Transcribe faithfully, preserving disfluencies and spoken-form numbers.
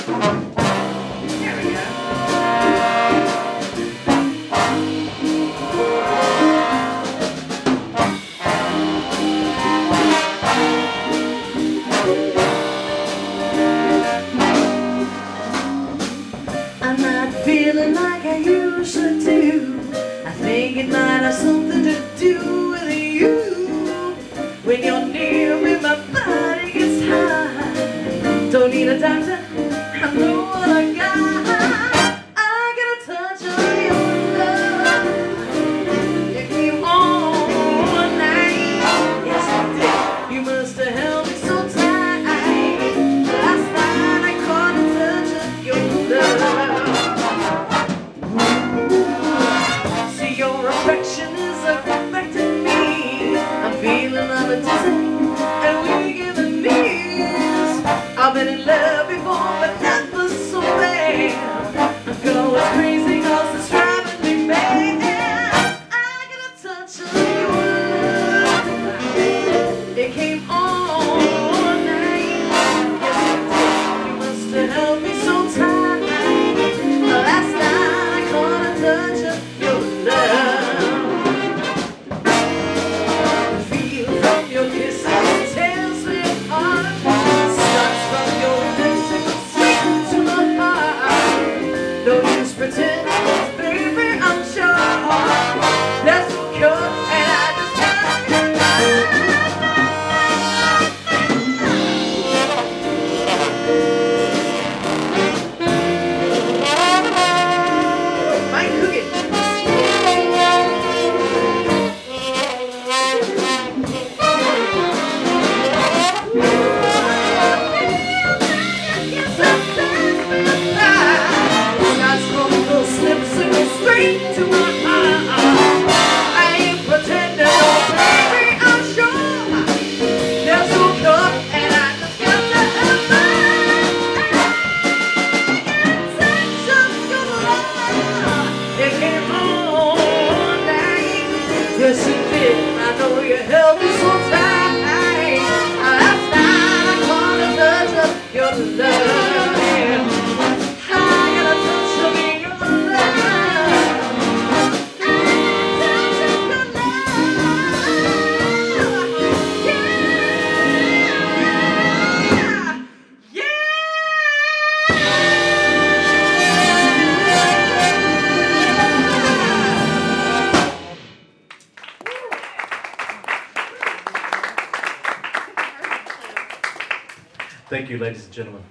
There we go. I'm not feeling like I usually do. I think it might have something to do with you. When you're near me, my body gets high. Don't need a doctor, I know what I got. I get a touch of your love. If you all night, yes I did. You must have held me so tight. Last night I caught a touch of your love. See, your affection is affecting me. I'm feeling I'm a dizzy and weak in the knees. I've been in love before, but never so bad. I'm going crazy 'cause it's driving me mad. I get a touch of your love. It came on night. Yes, it did. You must have held me so tight. Last night I caught a touch of your love. Feel from your kisses, tears me apart. Starts from your lips and goes straight to my heart. No use pretending, baby, I'm sure that's what you're, and I just can't. Mike Coogan. Starts from those lips and goes straight to my heart. I ain't pretending, oh baby, I'm sure there's no cure, and I just got to have mine. Touch of your love. It came on night. Yes, it did. I know you held me so tight. Last night I caught a touch of your love. I got a touch of your love. Touch of your love. Yeah. Yeah. Thank you, ladies and gentlemen.